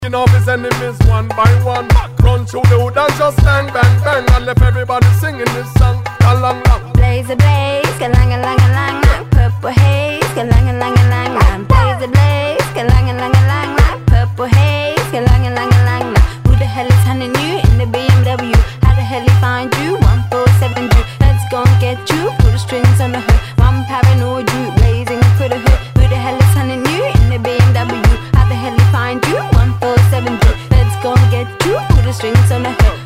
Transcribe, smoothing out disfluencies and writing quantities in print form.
Off his enemies one by one. Run through the hood and just bang, bang, bang, and left everybody singing this song. Along, long. Blaze a blaze, galang a lang a lang lang. Purple haze, galang a lang a lang lang. Blaze a blaze, galang a lang a lang lang. Purple haze, galang a lang a lang lang. Who the hell is hunting you in the BMW? How the hell he find you? 147 Drew. Let's go and get you. Put the strings on the hood. One paranoid Drew, blazing for the hood. Who the hell is hunting you in the BMW? How the hell he find you? 147 Drew. Let's go and get you. Put the strings on the hood.